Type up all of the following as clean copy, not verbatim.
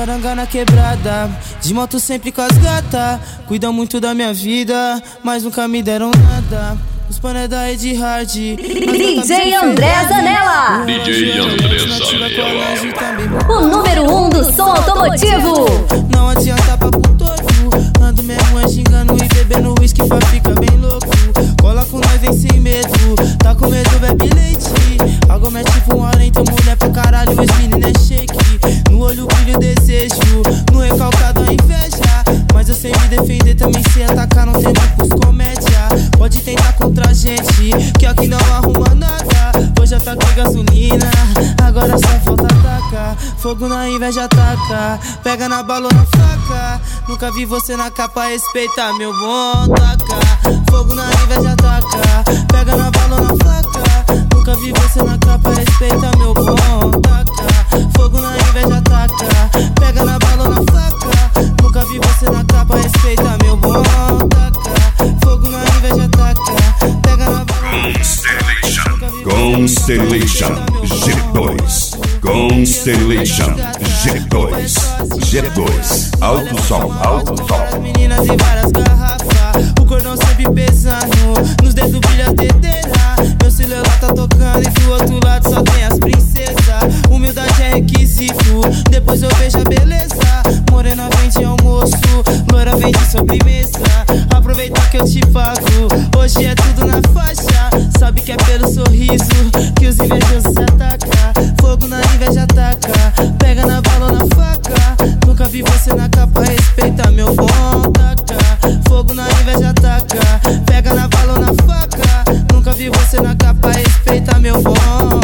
Moranga na quebrada, de moto sempre com as gata. Cuidam muito da minha vida, mas nunca me deram nada. Os pané da Ed Hard. DJ André Zanella. DJ André Zanella. O número 1 do som automotivo. Não adianta papo torto. Ando mesmo é xingando e bebendo whisky pra ficar bem louco. Cola com nós, vem sem medo. Tá com medo, bebe leite. Algo mete tipo um além, mulher pra caralho. Os meninos é shake. No olho brilho desejo, no recalcado a inveja. Mas eu sei me defender, também sei atacar. Não tem muitos comédia. Pode tentar contra a gente, que aqui não arruma nada. Hoje já taquei gasolina, agora só falta atacar. Fogo na inveja ataca, pega na bala ou na faca. Nunca vi você na capa, respeita meu bom taca. Fogo na inveja ataca, pega na bala ou na faca. Nunca vi você na capa, respeita meu bom taca. Fogo na inveja ataca, pega na bala ou na faca. Nunca vi você na capa, respeita meu bom taca. Fogo na inveja ataca, pega na bala. Constellation G2. Constellation G2. G2. Alto som, alto som. Meninas e várias garrafas, o cordão sempre pesando, nos dedos brilha a dedeira. Meu celular tá tocando e do outro lado só tem as princesas. Humildade é requisito, depois eu vejo a beleza. Morena vende almoço, loira vende sobremesa. Aproveita que eu te pago, hoje é tudo na faixa. Sabe que é pelo sorriso que os invejosos se atacam. Fogo na inveja ataca, pega na bala ou na faca. Nunca vi você na capa, respeita meu bom taca. Fogo na inveja ataca, pega na bala ou na faca. Nunca vi você na capa, respeita meu bom.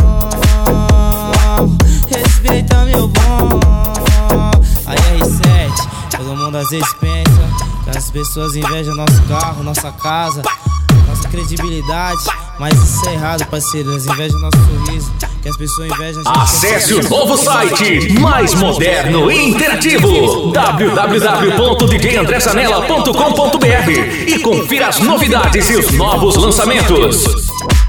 Respeita meu bom. A R7, todo mundo às vezes pensa que as pessoas invejam nosso carro, nossa casa, nossa credibilidade. Mas isso é errado, parceiro, eles invejam nosso sorriso, que as pessoas invejam a gente. Acesse o novo site, mais moderno e interativo, www.djandrezanella.com.br, e confira as novidades e os novos lançamentos.